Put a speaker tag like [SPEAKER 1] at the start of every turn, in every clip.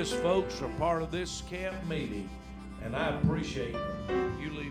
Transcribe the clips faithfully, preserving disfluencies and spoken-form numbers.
[SPEAKER 1] Baptist folks are part of this camp meeting, and I appreciate you lead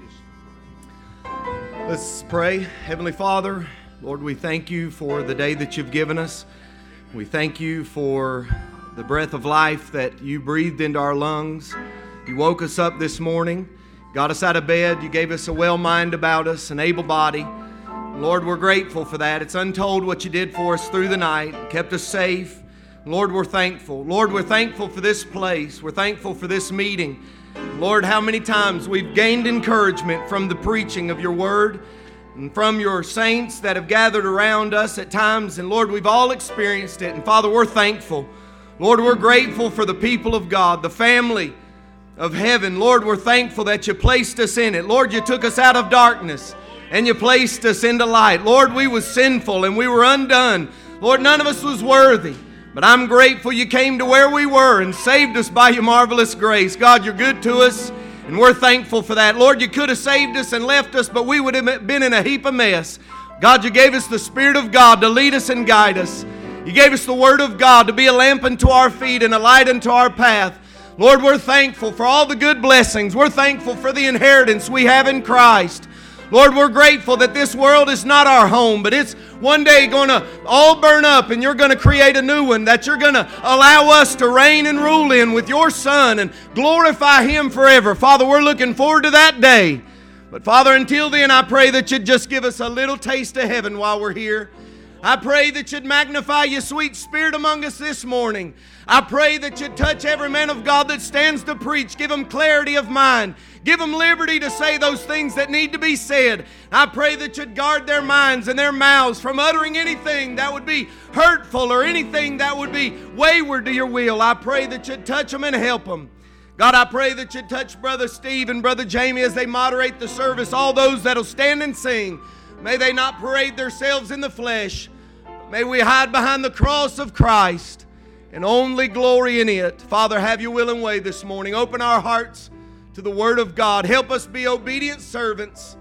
[SPEAKER 1] us.
[SPEAKER 2] Let's pray. Heavenly Father, Lord, we thank you for the day that you've given us. We thank you for the breath of life that you breathed into our lungs. You woke us up this morning, got us out of bed. You gave us a well mind about us, an able body. Lord, we're grateful for that. It's untold what you did for us through the night, kept us safe. Lord, we're thankful. Lord, we're thankful for this place. We're thankful for this meeting. Lord, how many times we've gained encouragement from the preaching of your word and from your saints that have gathered around us at times. And Lord, we've all experienced it. And Father, we're thankful. Lord, we're grateful for the people of God, the family of heaven. Lord, we're thankful that you placed us in it. Lord, you took us out of darkness and you placed us into light. Lord, we was sinful and we were undone. Lord, none of us was worthy. But I'm grateful you came to where we were and saved us by your marvelous grace. God, you're good to us, and we're thankful for that. Lord, you could have saved us and left us, but we would have been in a heap of mess. God, you gave us the Spirit of God to lead us and guide us. You gave us the Word of God to be a lamp unto our feet and a light unto our path. Lord, we're thankful for all the good blessings. We're thankful for the inheritance we have in Christ. Lord, we're grateful that this world is not our home, but it's one day going to all burn up and you're going to create a new one that you're going to allow us to reign and rule in with your Son and glorify Him forever. Father, we're looking forward to that day. But Father, until then, I pray that you'd just give us a little taste of heaven while we're here. I pray that you'd magnify your sweet Spirit among us this morning. I pray that you'd touch every man of God that stands to preach. Give them clarity of mind. Give them liberty to say those things that need to be said. I pray that you'd guard their minds and their mouths from uttering anything that would be hurtful or anything that would be wayward to your will. I pray that you'd touch them and help them. God, I pray that you'd touch Brother Steve and Brother Jamie as they moderate the service. All those that'll stand and sing, may they not parade themselves in the flesh. May we hide behind the cross of Christ and only glory in it. Father, have your will and way this morning. Open our hearts to the Word of God. Help us be obedient servants.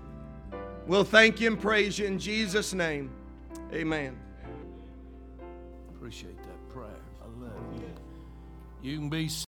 [SPEAKER 2] We'll thank you and praise you in Jesus' name. Amen.
[SPEAKER 1] Appreciate that prayer. I love you. You can be